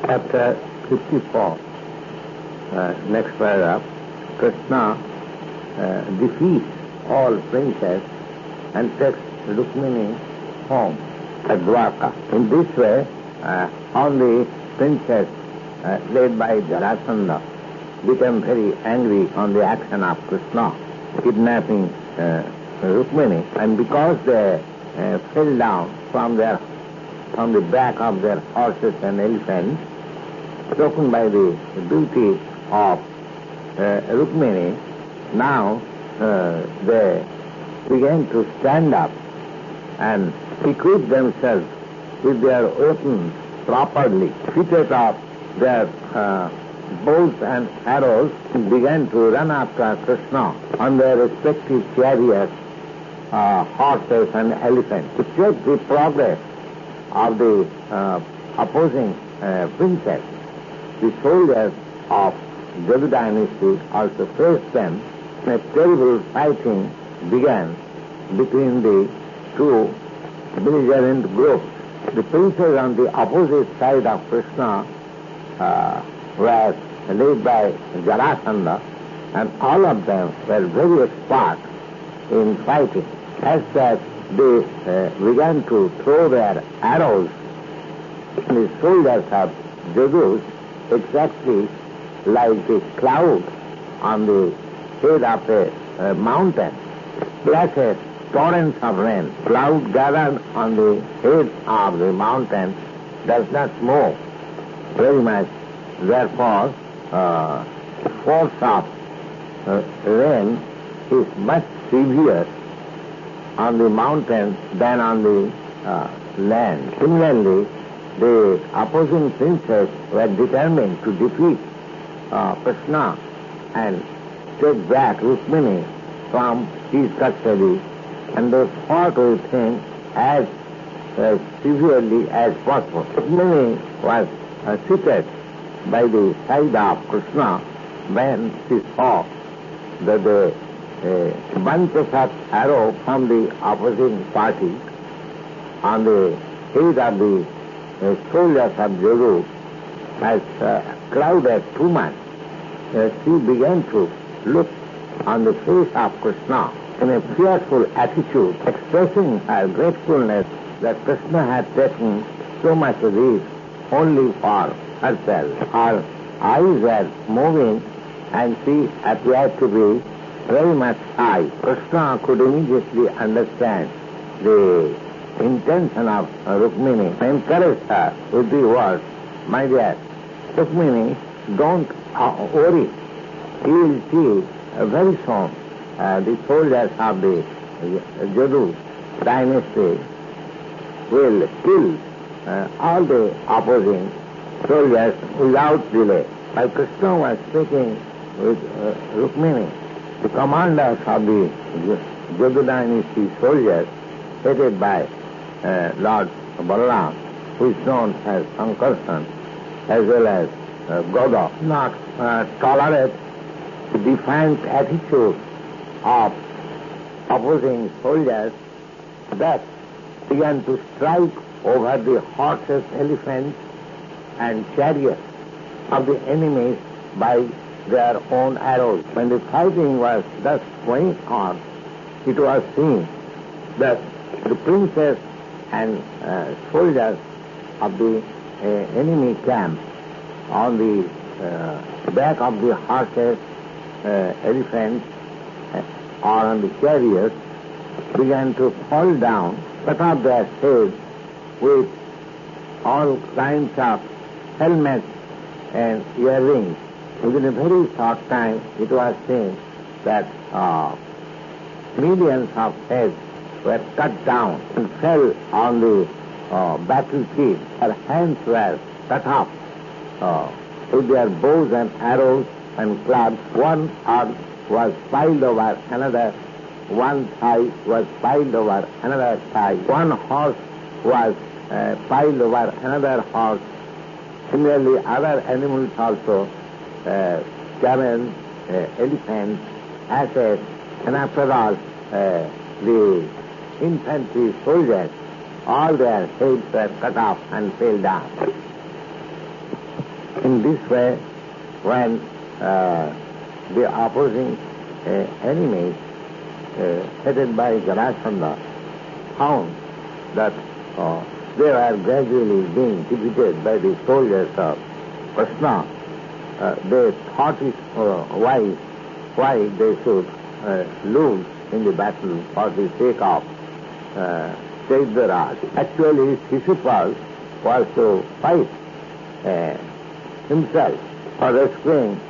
Chapter 54, next paragraph. Krishna defeats all princes and takes Rukmini home at Dwarka. In this way, all the princes led by Jarasandha became very angry on the action of Krishna, kidnapping Rukmini, and because they fell down from the back of their horses and elephants, broken by the beauty of Rukmini, now they began to stand up and equip themselves with their weapons properly, fitted up their bows and arrows, and began to run after Krishna on their respective chariots, horses and elephants, to check the progress of the opposing princess. The soldiers of Jadu dynasty also faced them. A terrible fighting began between the two belligerent groups. The princes on the opposite side of Krishna were led by Jarasandha, and all of them were very expert in fighting. As that they began to throw their arrows, the soldiers of Jadu, exactly like the cloud on the head of a mountain, splashes torrents of rain. Cloud gathered on the head of the mountain does not move very much. Therefore, force of rain is much severe on the mountain than on the land. Similarly, the opposing princes were determined to defeat Krishna and take back Rukmini from his custody, and they fought with him as severely as possible. Rukmini was seated by the side of Krishna when she saw that the bunches of arrow from the opposing party on the head of the soldiers of Jadu has clouded too much. She began to look on the face of Krishna in a fearful attitude, expressing her gratefulness that Krishna had taken so much risk only for herself. Her eyes were moving and she appeared to be very much shy. Krishna could immediately understand the intention of Rukmini, encouraged her with the words, "My dear Rukmini, don't worry. You will see very soon the soldiers of the Jadu dynasty will kill all the opposing soldiers without delay." While Krishna was speaking with Rukmini, the commanders of the Jadu dynasty soldiers, headed by Lord Balaram, who is known as Sankarshan, as well as Goda, not tolerate the defiant attitude of opposing soldiers, that began to strike over the horses, elephants and chariots of the enemies by their own arrows. When the fighting was thus going on, it was seen that the princes and soldiers of the enemy camp on the back of the horses, elephants, or on the chariots began to fall down, cut off their heads with all kinds of helmets and earrings. Within a very short time, it was seen that millions of heads were cut down and fell on the battlefield. Their hands were cut off with their bows and arrows and clubs. One arm was piled over another, one thigh was piled over another thigh, one horse was piled over another horse. Similarly, other animals also, camels, elephants, asses, and after all, the infantry soldiers, all their heads were cut off and fell down. In this way, when the opposing enemies headed by Jarasandha found that they were gradually being defeated by the soldiers of Krishna, they thought it wise why they should lose in the battle for the sake of Chaitya. Actually, Shishupal was to fight himself for rescuing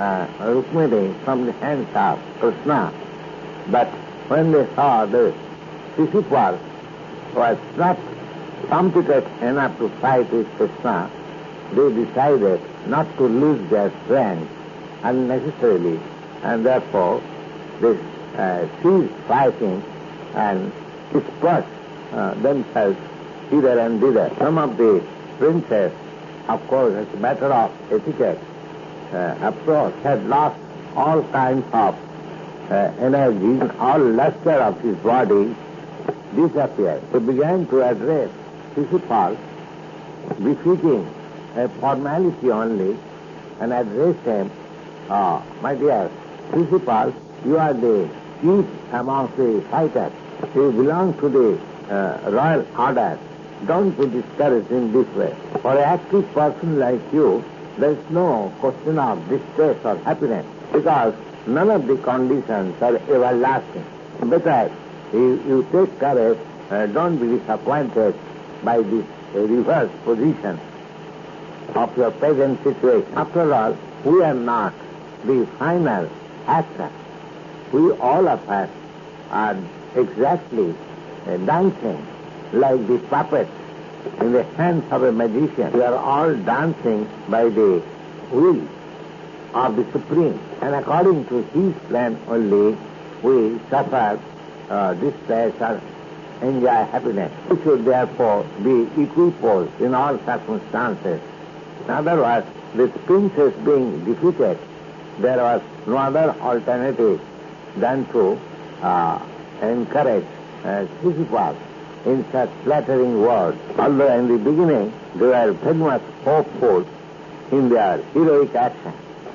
Rukmini from the hands of Krishna. But when they saw that Shishupal was not competent enough to fight with Krishna, they decided not to lose their strength unnecessarily, and therefore they ceased fighting and dispersed themselves hither and thither. Some of the princes, of course, as a matter of etiquette, approach, had lost all kinds of energy, all luster of his body disappeared. They began to address Shishupal, befitting a formality only, and addressed him, my dear Shishupal, you are the chief amongst the fighters. You belong to the royal order. Don't be discouraged in this way. For an active person like you, there is no question of distress or happiness, because none of the conditions are everlasting. Better you take courage, don't be disappointed by this reverse position of your present situation. After all, we are not the final actor. We all of us are exactly dancing like the puppets in the hands of a magician. We are all dancing by the will of the Supreme, and according to his plan only we suffer distress or enjoy happiness. We should therefore be equiposed in all circumstances. In other words, the princess being defeated, there was no other alternative than to encourage Shishupal in such flattering words. Although in the beginning they were very much hopeful in their heroic action.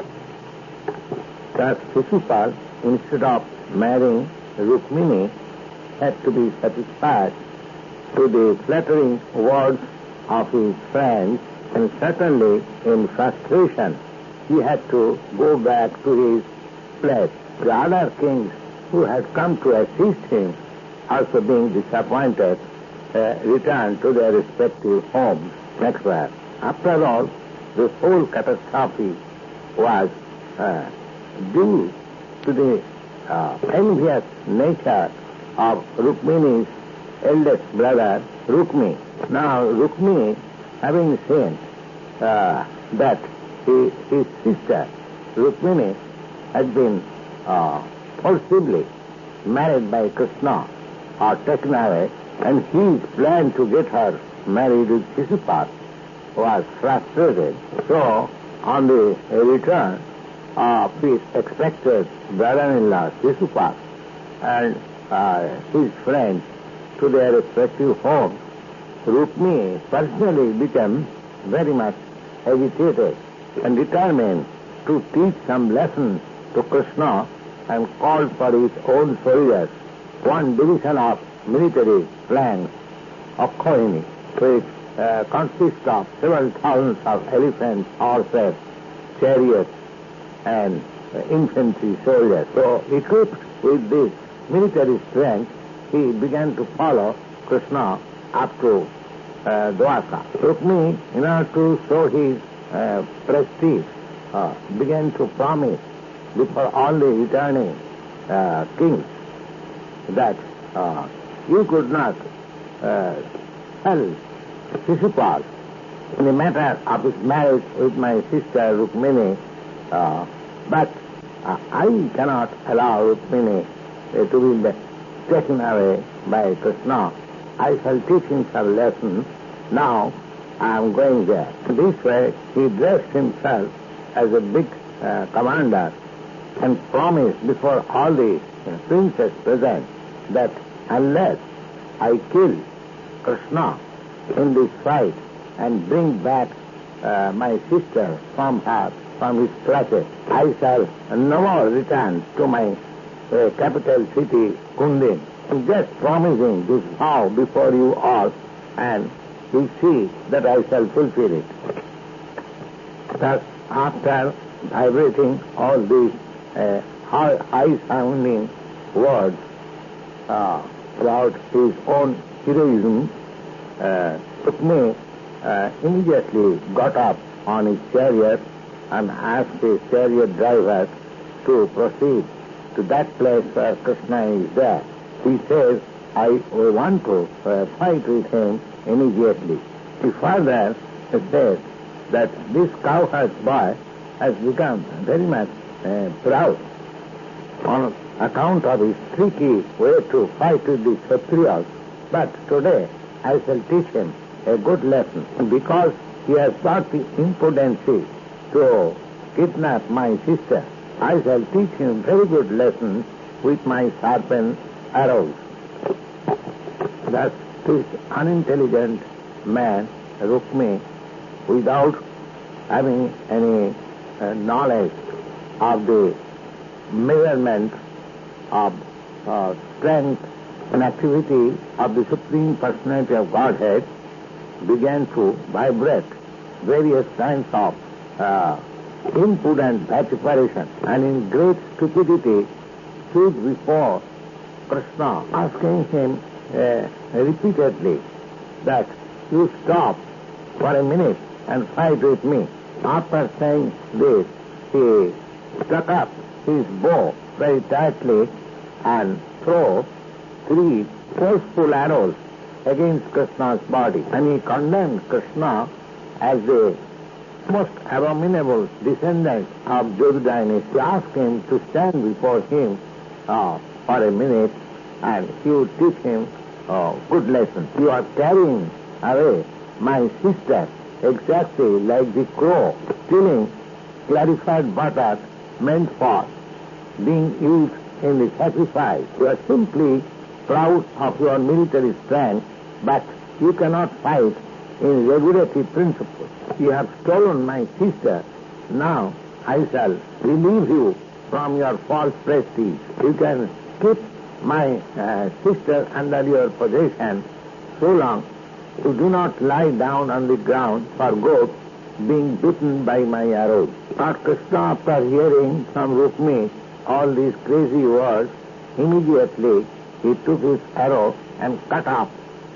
Thus Shishupal, instead of marrying Rukmini, had to be satisfied to the flattering words of his friends, and certainly in frustration he had to go back to his place. The other kings who had come to assist him, also being disappointed, returned to their respective homes next verse. After all, this whole catastrophe was due to the envious nature of Rukmini's eldest brother, Rukmi. Now, Rukmi, having seen that his sister, Rukmini, had been forcibly married by Krishna or taken away, and his plan to get her married with Shishupal was frustrated. So, on the return of his expected brother-in-law, Shishupal, and his friends to their respective homes, Rukmi personally became very much agitated and determined to teach some lessons to Krishna, and called for his own soldiers one division of military flanks of Kohini, which consists of several thousands of elephants, horses, chariots, and infantry soldiers. So, equipped with this military strength, he began to follow Krishna up to Dwarka. Rukmi, in order to show his prestige, began to promise before all the returning kings that you could not tell Shishupal in the matter of his marriage with my sister Rukmini, but I cannot allow Rukmini to be taken away by Krishna. I shall teach him some lessons. Now I am going there. This way he dressed himself as a big commander and promised before all the princes present that unless I kill Krishna in this fight and bring back my sister from his clutches. I shall no more return to my capital city, Kundin. I'm just promising this vow before you all, and you see that I shall fulfill it. Thus, after vibrating all these high-sounding words about his own heroism, Rukmi immediately got up on his chariot and asked his chariot driver to proceed to that place where Krishna is there. He says, I want to fight with him immediately. He further says that this cowherd boy has become very much proud on account of his tricky way to fight with the Kshatriyas. But today I shall teach him a good lesson. Because he has got the impudency to kidnap my sister, I shall teach him very good lessons with my sharpened arrows. Thus, this unintelligent man, Rukmi, without having any knowledge of the measurement of strength and activity of the Supreme Personality of Godhead, began to vibrate various kinds of impudent vituperation, and in great stupidity stood before Krishna, asking him repeatedly that you stop for a minute and fight with me. After saying this, he struck up his bow very tightly and threw 3 forceful arrows against Krishna's body. And he condemned Krishna as the most abominable descendant of Jodhudainis. He asked him to stand before him for a minute, and he would teach him good lessons. You are carrying away my sister exactly like the crow stealing clarified butter meant for being used in the sacrifice. You are simply proud of your military strength, but you cannot fight in regulative principles. You have stolen my sister. Now I shall relieve you from your false prestige. You can keep my sister under your possession so long you do not lie down on the ground for good, being bitten by my arrows. Lord Krishna, after hearing from Rukmi all these crazy words, immediately he took his arrow and cut off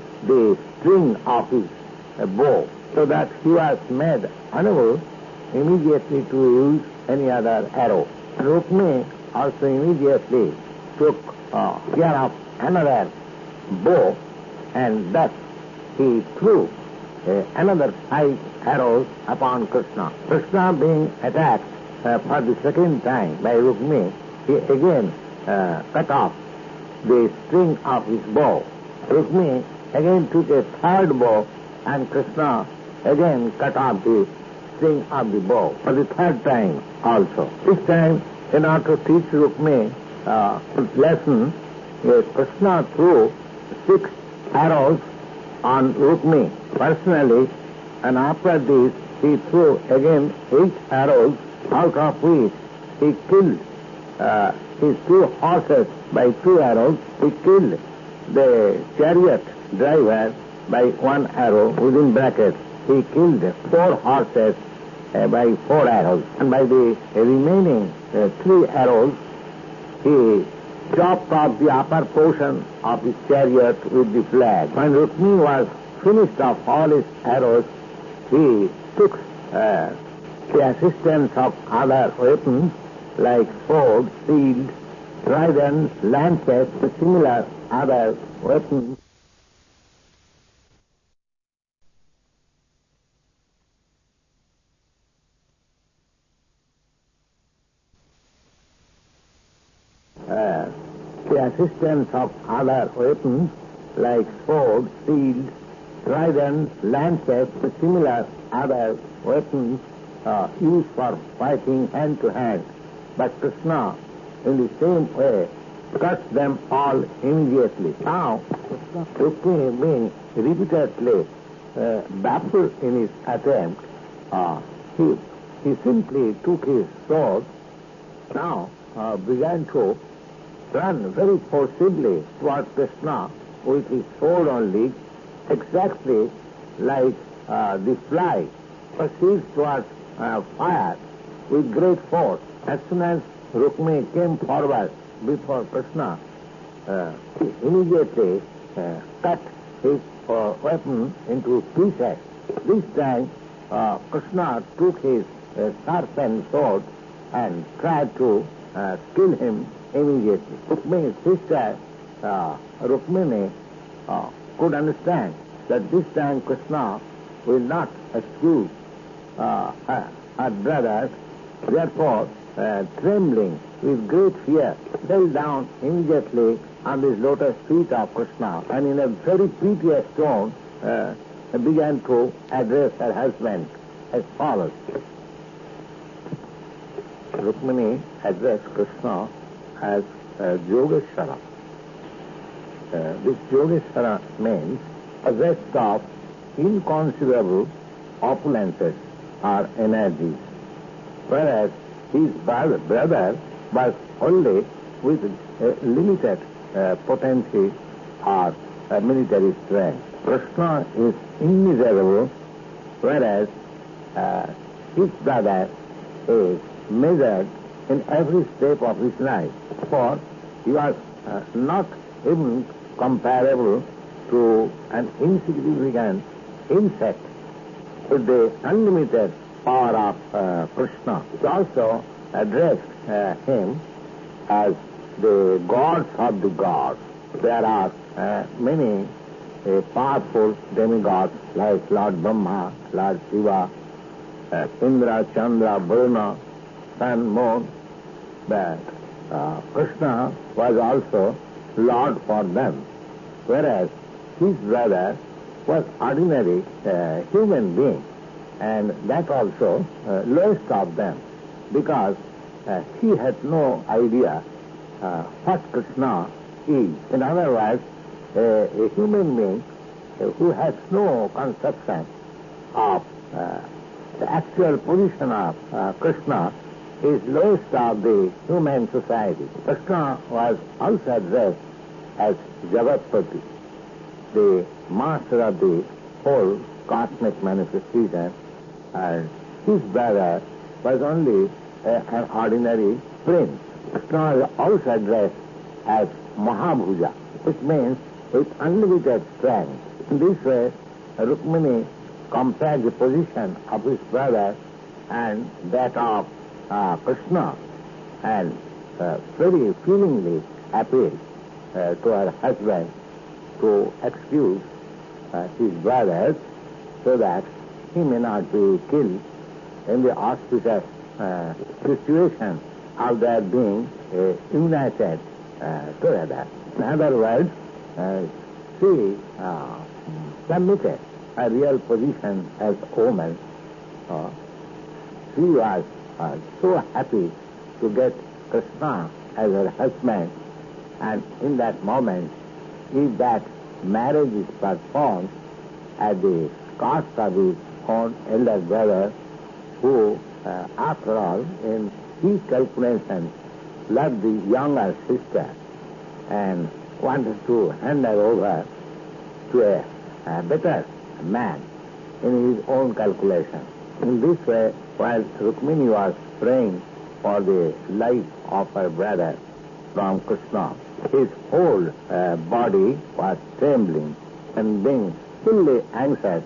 the string of his bow, so that he was made unable immediately to use any other arrow. Rukmi also immediately took care of another bow, and thus he threw another 5 arrows upon Krishna. Krishna being attacked for the second time by Rukmi, he again cut off the string of his bow. Rukmi again took a 3rd bow, and Krishna again cut off the string of the bow for the 3rd time also. This time, in order to teach Rukmi his lesson, Krishna threw 6 arrows on Rukmi personally, and after this he threw again 8 arrows, out of which he killed his 2 horses by 2 arrows. He killed the chariot driver by 1 arrow, within brackets. He killed 4 horses by 4 arrows, and by the remaining 3 arrows he chopped off the upper portion of his chariot with the flag. When Rukmi was finished of all his arrows, he took the assistance of other weapons like swords, shields, tridents, lances, and similar other weapons. The assistance of other weapons like swords, shields, tridents, lances, and similar other weapons used for fighting hand to hand. But Krishna, in the same way, cuts them all immediately. Now, Rukmi being repeatedly baffled in his attempt, uh, he, he simply took his sword, now began to run very forcibly towards Krishna with his sword only, exactly like the fly proceeds towards fire with great force. As soon as Rukmini came forward before Krishna, he immediately cut his weapon into pieces. This time, Krishna took his sharpened sword and tried to kill him immediately. Rukmini's sister, Rukmini, could understand that this time Krishna will not excuse her brothers. Therefore, trembling with great fear, fell down immediately on the lotus feet of Krishna, and in a very piteous tone began to address her husband as follows. Rukmini addressed Krishna as Yogeshwara. This Yogeshwara means possessed of inconceivable opulences or energies, whereas his brother was only with limited potency or military strength. Krishna is immeasurable, whereas his brother is measured in every step of his life. For he was not even comparable to an insignificant insect with the unlimited power of Krishna. He also addressed him as the gods of the gods. There are many powerful demigods like Lord Brahma, Lord Shiva, Indra, Chandra, Varuna, Sun, Moon. But Krishna was also Lord for them, whereas his brother was ordinary human being, and that also lowest of them, because he had no idea what Krishna is. In other words, a human being who has no conception of the actual position of Krishna is lowest of the human society. Krishna was also addressed as Jagatpati, the master of the whole cosmic manifestation, and his brother was only an ordinary prince. Krishna is also addressed as Mahabhuja, which means with unlimited strength. In this way, Rukmini compared the position of his brother and that of Krishna, and very feelingly appealed to her husband to excuse his brothers so that he may not be killed in the auspicious situation of their being united together. In other words, she submitted a real position as a woman. She was so happy to get Krishna as her husband, and in that moment, if that marriage is performed at the cost of his own elder brother, who, after all, in his calculations, loved the younger sister and wanted to hand her over to a better man in his own calculation. In this way, while Rukmini was praying for the life of her brother from Krishna, his whole body was trembling, and being fully anxious,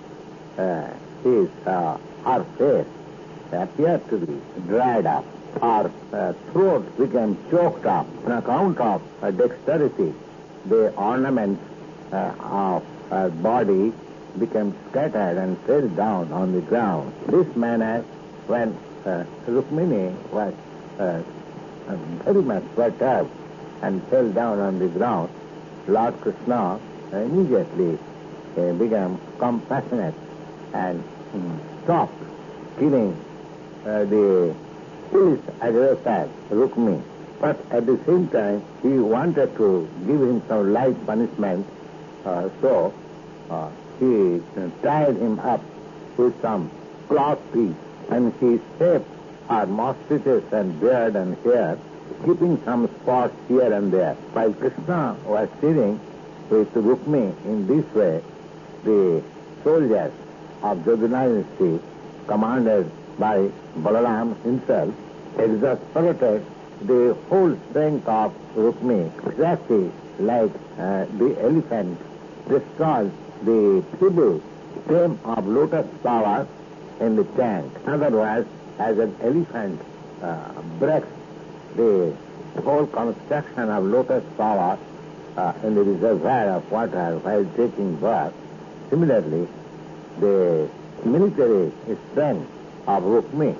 her face appeared to be dried up. Her throat became choked up. On account of her dexterity, the ornaments of her body became scattered and fell down on the ground. This manner, when Rukmini was very much perturbed and fell down on the ground, Lord Krishna immediately became compassionate and stopped killing the foolish aggressor Rukmini. But at the same time, he wanted to give him some light punishment, so he tied him up with some cloth piece, and he shaped her moustaches and beard and hair, keeping some spots here and there. While Krishna was sitting with Rukmi in this way, the soldiers of Yadunayasti, commanded by Balaram himself, exasperated the whole strength of Rukmi, exactly like the elephant destroys the feeble stem of lotus flower in the tank. In other words, as an elephant breaks the whole construction of lotus flower in the reservoir of water while taking birth, similarly, the military strength of Rukmi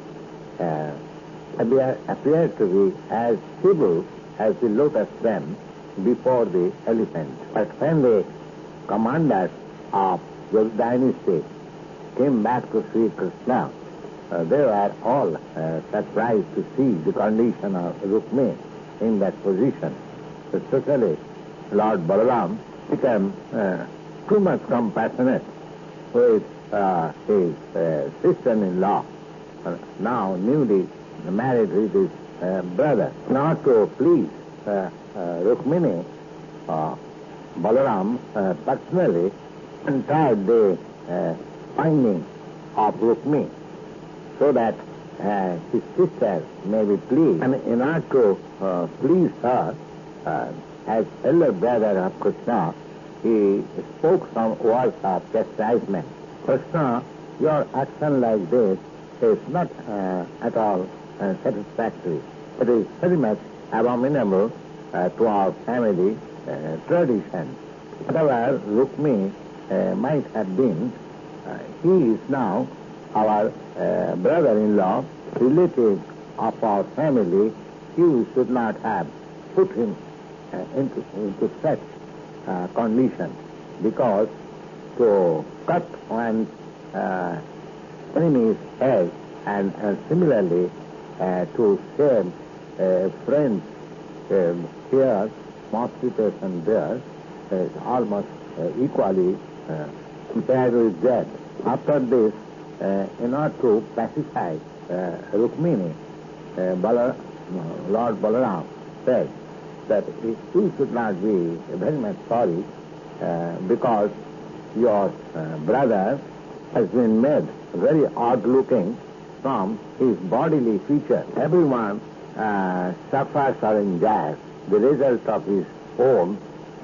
appeared to be as feeble as the lotus stem before the elephant. But when the commanders of the dynasty came back to see Krishna, they were all surprised to see the condition of Rukmi in that position. Especially Lord Balaram became too much compassionate with his sister-in-law, now newly married with his brother. Not to please Rukmini, Balaram personally tried the finding of Rukmi so that his sister may be pleased. And in order to please her, as elder brother of Krishna, he spoke some words of chastisement. Krishna, your action like this is not at all satisfactory. It is very much abominable to our family tradition. Whatever Rukmi might have been, he is now our brother-in-law, relative of our family. You should not have put him into such condition, because to cut one's enemy's head and similarly to save friends' hair, moustaches and beard is almost equally compared with that. After this, in order to pacify Rukmini, Lord Balaram said that he should not be very much sorry because your brother has been made very odd-looking from his bodily features. Everyone suffers or enjoys the result of his own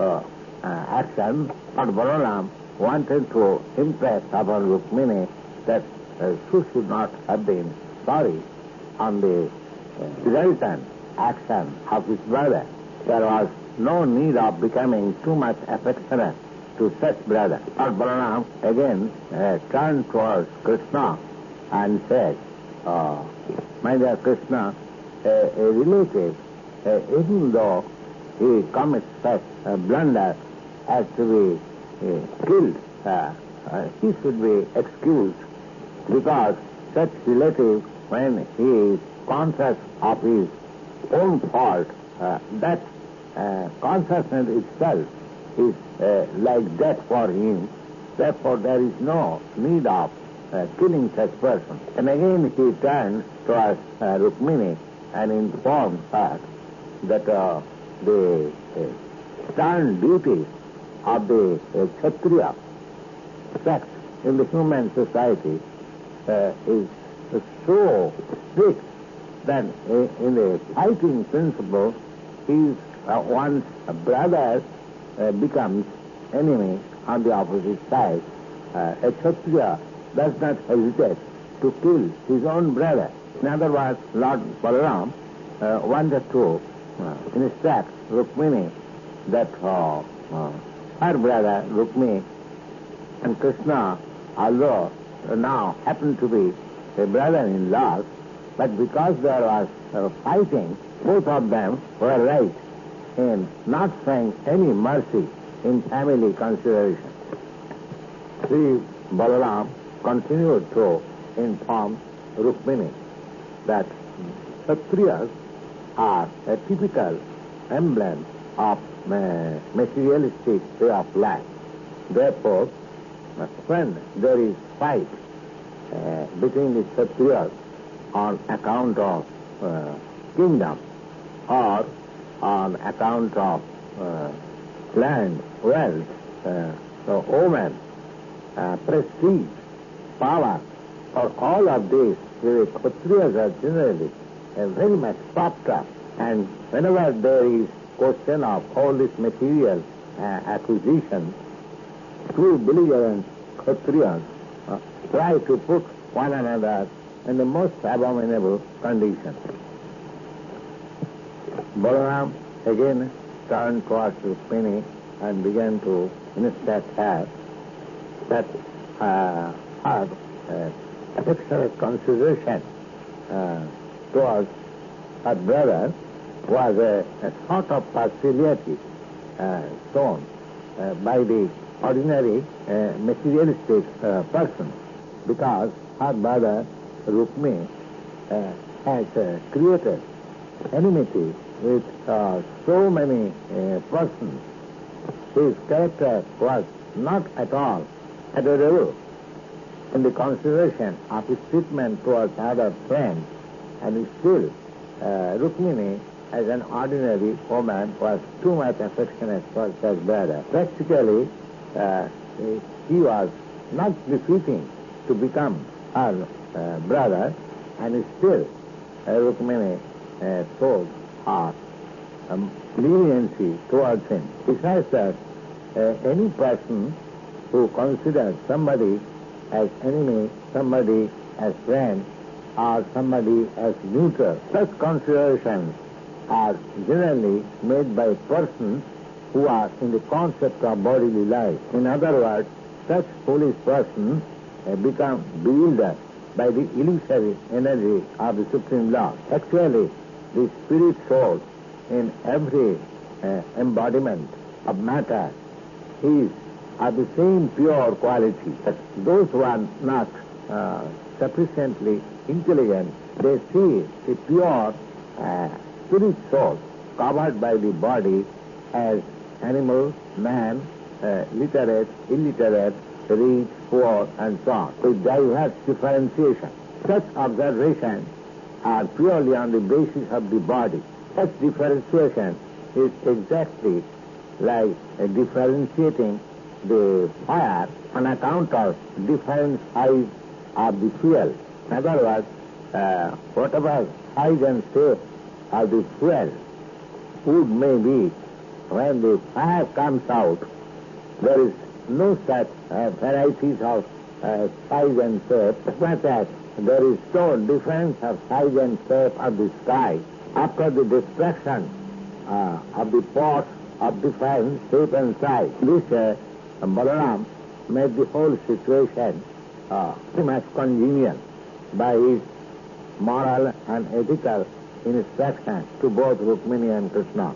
action. But Balaram wanted to impress upon Rukmini that she should not have been sorry on the resultant action of his brother. There was no need of becoming too much affectionate to such brother. Lord Balaram again turned towards Krishna and said, my dear Krishna, a relative, even though he commits such a blunder as to be killed, he should be excused, because such relative, when he is conscious of his own fault, that consciousness itself is like death for him. Therefore, there is no need of killing such person. And again he turned towards Rukmini and informed her that the stern duty of the Kshatriya sect in the human society is so strict that in the fighting principle, if one's brother becomes enemy on the opposite side, a Kshatriya does not hesitate to kill his own brother. In other words, Lord Balaram wanted to instruct Rukmini that her brother Rukmini and Krishna, although now happen to be a brother-in-law, but because there was fighting, both of them were right in not showing any mercy in family consideration. Sri Balaram continued to inform Rukmini that Kshatriyas are a typical emblem of materialistic way of life. Therefore, when there is fight between the Kshatriyas on account of kingdom or on account of land, wealth, women, prestige, power, for all of these, the Kshatriyas are generally very much propped up. And whenever there is question of all this material acquisition, two belligerent Kshatriyas try to put one another in the most abominable condition. Balaram again turned towards Rukmini and began to instruct her that her affectionate consideration towards her brother was a sort of partiality shown by the ordinary materialistic person, because her brother Rukmi has created enmity with so many persons. His character was not at all adorable in the consideration of his treatment towards other friends, and still Rukmini, as an ordinary woman, was too much affectionate for such brother. Practically, he was not befitting to become her brother, and still Rukmini showed her leniency towards him. Besides that, any person who considers somebody as enemy, somebody as friend, or somebody as neutral, such considerations are generally made by persons who are in the concept of bodily life. In other words, such foolish persons become bewildered by the illusory energy of the Supreme Lord. Actually, the spirit soul in every embodiment of matter is of the same pure quality. But those who are not sufficiently intelligent, they see the pure spirit soul covered by the body as animal, man, literate, illiterate, rich, poor, and so on, with diverse differentiation. Such observations are purely on the basis of the body. Such differentiation is exactly like differentiating the fire on account of different size of the fuel. In other words, whatever size and shape of the fuel wood may be, when the fire comes out, there is no such varieties of size and shape, but that there is no difference of size and shape of the sky. After the destruction of the pots of different shape and size, this Balaram made the whole situation pretty much congenial by his moral and ethical instruction to both Rukmini and Krishna.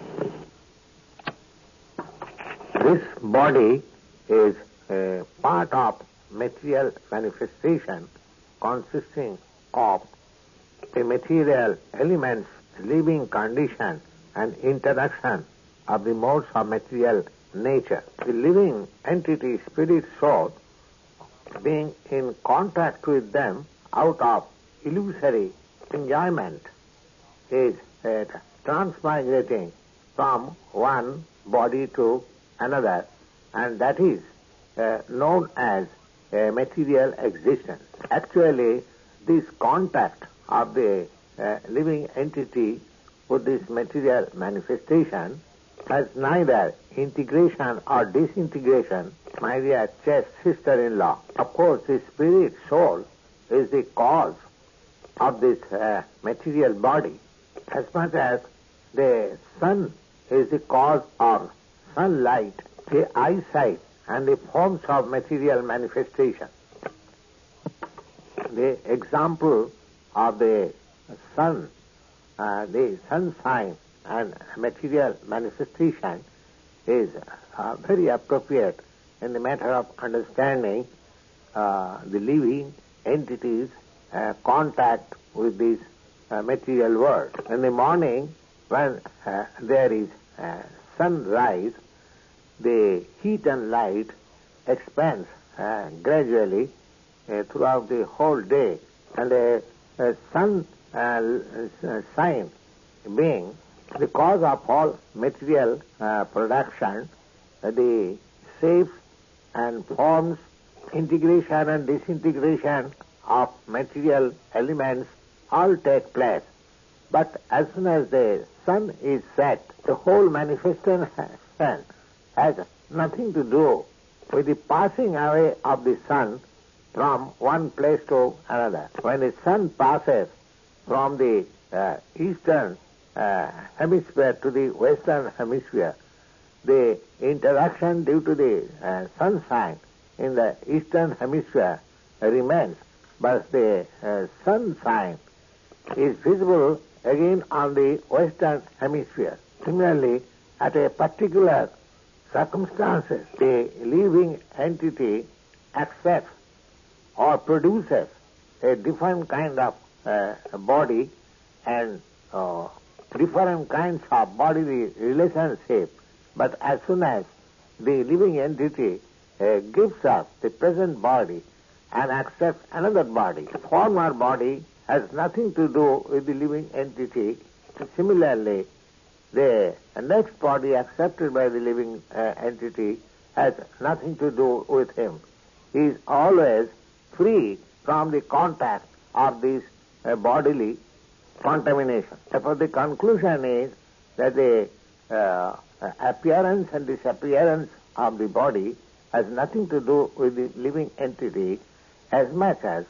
This body is a part of material manifestation consisting of the material elements, living condition, and interaction of the modes of material nature. The living entity, spirit, soul, being in contact with them out of illusory enjoyment, is transmigrating from one body to another, and that is known as material existence. Actually, this contact of the living entity with this material manifestation has neither integration or disintegration, my dear chaste sister-in-law. Of course, the spirit soul is the cause of this material body, as much as the sun is the cause of sunlight, the eyesight, and the forms of material manifestation. The example of the sun, the sunshine and material manifestation is very appropriate in the matter of understanding the living entities' contact with this material world. In the morning, when there is sunrise, the heat and light expands gradually throughout the whole day, and a sun sign being the cause of all material production, the shapes and forms, integration and disintegration of material elements all take place. But as soon as the sun is set, the whole manifestation has nothing to do with the passing away of the sun from one place to another. When the sun passes from the eastern hemisphere to the western hemisphere, the interaction due to the sun sign in the eastern hemisphere remains, but the sun sign is visible again on the western hemisphere. Similarly, at a particular circumstances, the living entity accepts or produces a different kind of body and different kinds of bodily relationship. But as soon as the living entity gives up the present body and accepts another body, the former body has nothing to do with the living entity. Similarly, the next body accepted by the living entity has nothing to do with him. He is always free from the contact of this bodily contamination. Therefore, the conclusion is that the appearance and disappearance of the body has nothing to do with the living entity as much as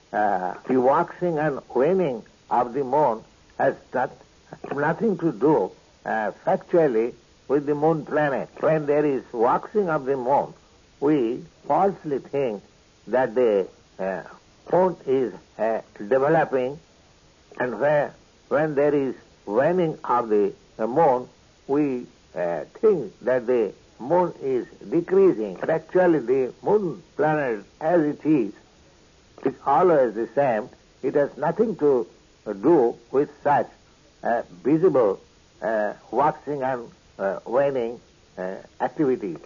the waxing and waning of the moon has nothing to do factually with the moon planet. When there is waxing of the moon, we falsely think that the moon is developing, and when there is waning of the moon, we think that the moon is decreasing. But actually the moon planet as it is always the same. It has nothing to do with such visible waxing and waning activities.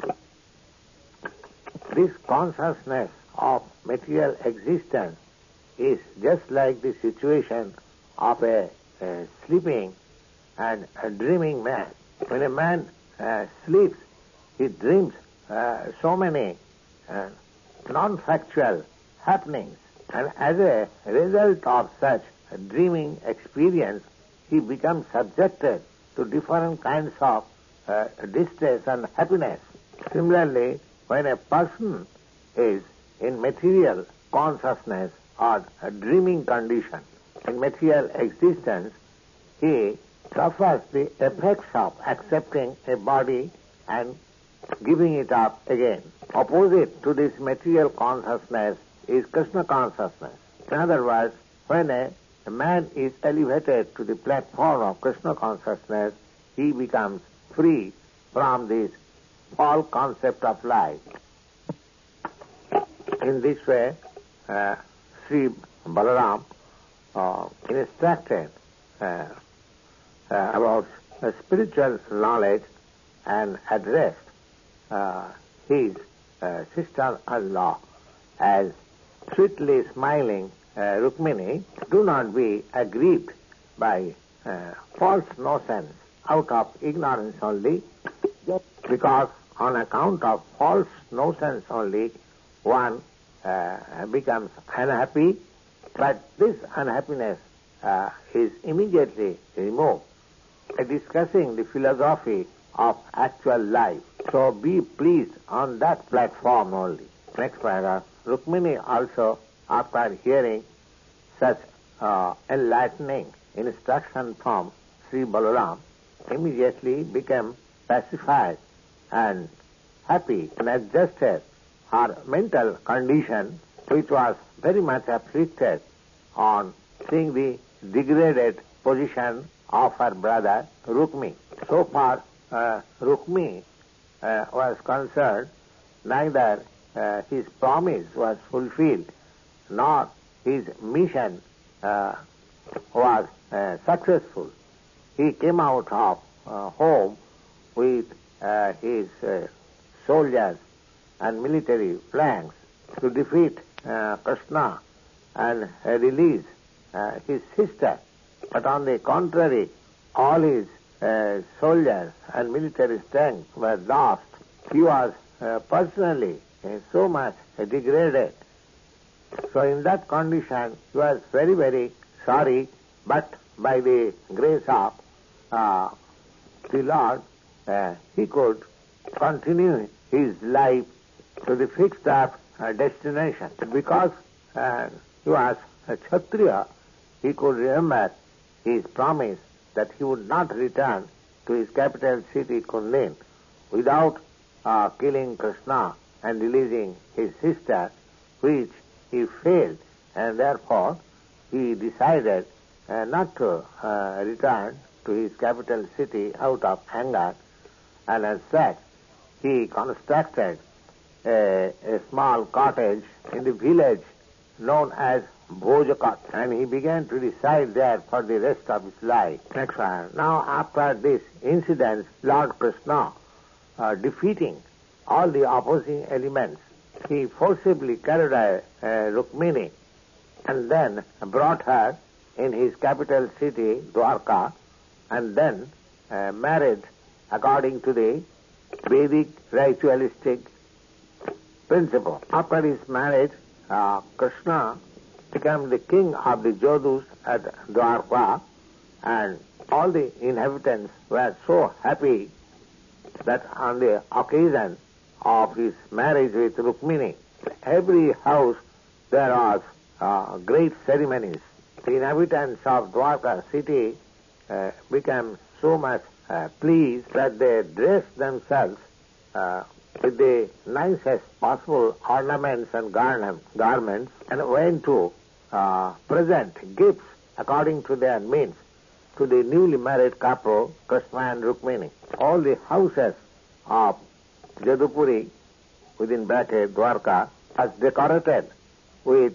This consciousness of material existence is just like the situation of a sleeping and a dreaming man. When a man sleeps, he dreams so many non-factual happenings, and as a result of such dreaming experience, he becomes subjected to different kinds of distress and happiness. Similarly, when a person is in material consciousness or a dreaming condition, in material existence, he suffers the effects of accepting a body and giving it up again. Opposite to this material consciousness is Krishna consciousness. In other words, when a man is elevated to the platform of Krishna consciousness, he becomes free from this false concept of life. In this way, Sri Balaram instructed about spiritual knowledge and addressed his sister-in-law as sweetly smiling Rukmini, do not be aggrieved by false notions out of ignorance only, because on account of false notions only one becomes unhappy, but this unhappiness is immediately removed by discussing the philosophy of actual life. So be pleased on that platform only. Next paragraph. Rukmini also, after hearing such enlightening instruction from Sri Balaram, immediately became pacified and happy and adjusted her mental condition, which was very much afflicted on seeing the degraded position of her brother Rukmi. So far, Rukmi was concerned, neither his promise was fulfilled, nor his mission was successful. He came out of home with his soldiers and military flanks to defeat Krishna and release his sister. But on the contrary, all his soldiers and military strength were lost. He was personally so much degraded. So in that condition, he was very, very sorry, but by the grace of the Lord, he could continue his life to the fixed up destination. Because he was a Kshatriya, he could remember his promise that he would not return to his capital city Kundin without killing Krishna and releasing his sister, which he failed, and therefore he decided not to return to his capital city out of anger, and as such he constructed a small cottage in the village known as Bhojakat, and he began to reside there for the rest of his life. Next one. Now after this incident, Lord Krishna, defeating all the opposing elements, he forcibly carried Rukmini and then brought her in his capital city, Dwarka, and then married according to the Vedic ritualistic principle. After his marriage, Krishna became the king of the Jodhus at Dwarka, and all the inhabitants were so happy that on the occasion of his marriage with Rukmini, every house there was great ceremonies. The inhabitants of Dwarka city became so much pleased that they dressed themselves with the nicest possible ornaments and garments and went to present gifts according to their means to the newly married couple, Krishna and Rukmini. All the houses of Jadupuri, within bracket Dwarka, was decorated with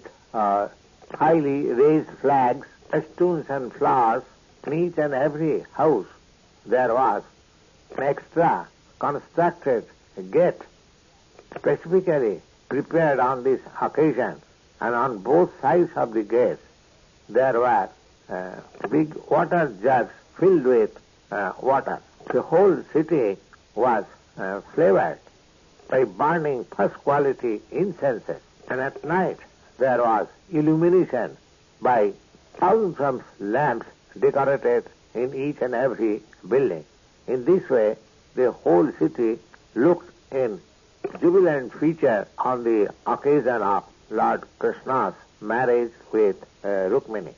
highly raised flags, festoons and flowers. In each and every house there was an extra constructed gate specifically prepared on this occasion, and on both sides of the gate there were big water jugs filled with water. The whole city was flavored by burning first quality incenses, and at night there was illumination by thousands of lamps decorated in each and every building. In this way, the whole city looked in jubilant feature on the occasion of Lord Krishna's marriage with Rukmini.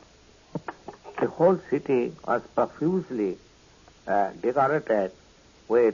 The whole city was profusely decorated with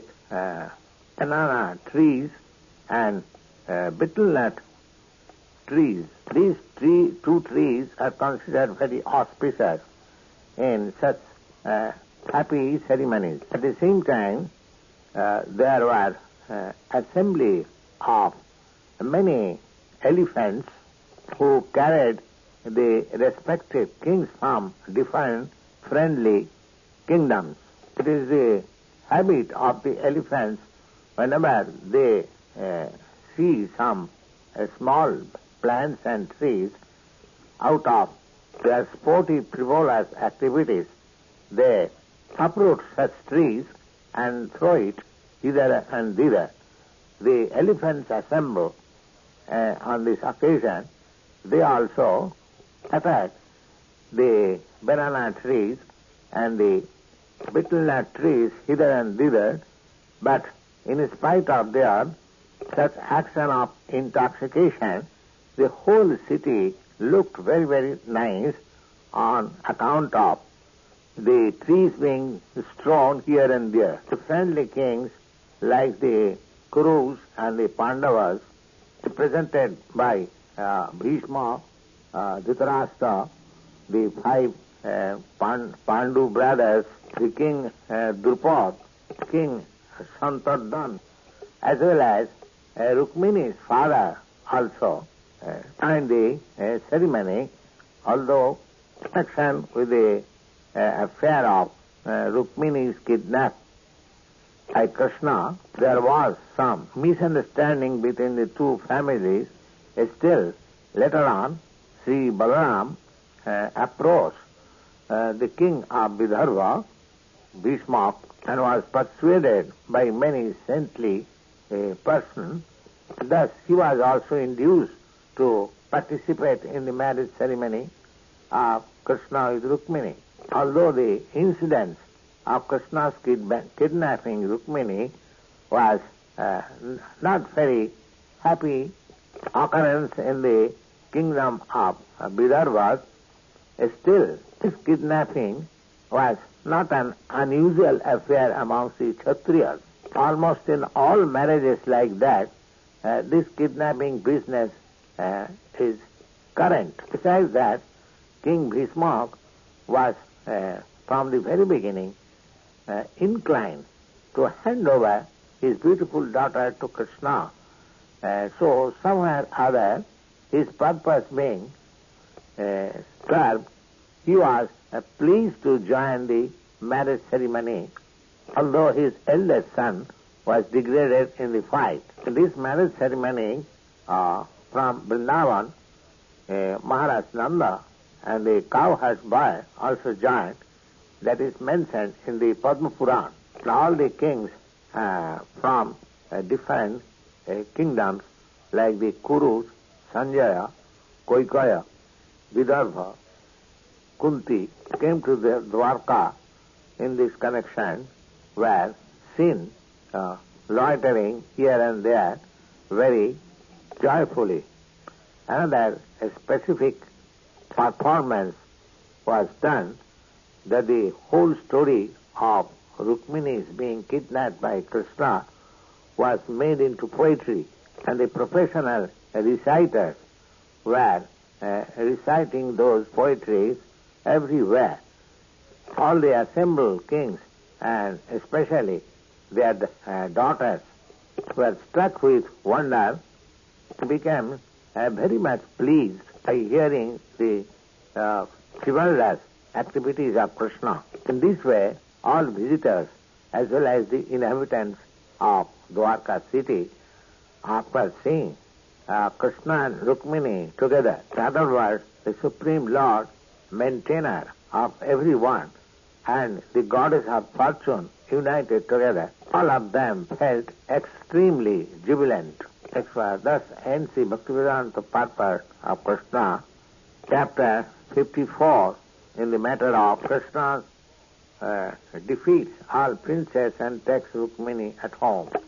banana trees and betel nut trees. These two trees are considered very auspicious in such happy ceremonies. At the same time, there were assembly of many elephants who carried the respective kings from different friendly kingdoms. It is the habit of the elephants, whenever they see some small plants and trees, out of their sportive frivolous activities, they uproot such trees and throw it hither and thither. The elephants assemble on this occasion. They also attack the banana trees and the betel nut trees hither and thither, but in spite of their such action of intoxication, the whole city looked very, very nice on account of the trees being strewn here and there. The friendly kings, like the Kurus and the Pandavas, represented by Bhishma, Dhritarashtra, the five Pandu brothers, the king Drupad, king Santardhan, as well as Rukmini's father also joined the ceremony, although connection with the affair of Rukmini's kidnap by Krishna, there was some misunderstanding between the two families. Still, Later on, Sri Balaram approached the king of Vidarbha, Bhishma, and was persuaded by many saintly persons. Thus, he was also induced to participate in the marriage ceremony of Krishna with Rukmini. Although the incident of Krishna's kidnapping Rukmini was not very happy occurrence in the kingdom of Vidarbha, still this kidnapping was not an unusual affair amongst the Kshatriyas. Almost in all marriages like that, this kidnapping business is current. Besides that, King Bhishma was from the very beginning inclined to hand over his beautiful daughter to Krishna. So somewhere or other, his purpose being served, he was pleased to join the marriage ceremony, although his eldest son was degraded in the fight. In this marriage ceremony from Vrindavan, Maharaj Nanda and the cowherd boy also joined. That is mentioned in the Padma Puran. All the kings from different kingdoms like the Kurus, Sanjaya, Koikaya, Vidarbha, Kunti came to the Dwarka in this connection, were seen loitering here and there very joyfully. Another specific performance was done, that the whole story of Rukmini's being kidnapped by Krishna was made into poetry, and the professional reciters were reciting those poetries everywhere. All the assembled kings, and especially their daughters, were struck with wonder, became very much pleased by hearing the chivalrous activities of Krishna. In this way, all visitors, as well as the inhabitants of Dwarka city, after seeing Krishna and Rukmini together, in other words, the Supreme Lord, maintainer of everyone, and the goddess of fortune united together, all of them felt extremely jubilant. Thus ends the Bhaktivedanta purport of Krishna, chapter 54, in the matter of Krishna defeats all princes and takes Rukmini at home.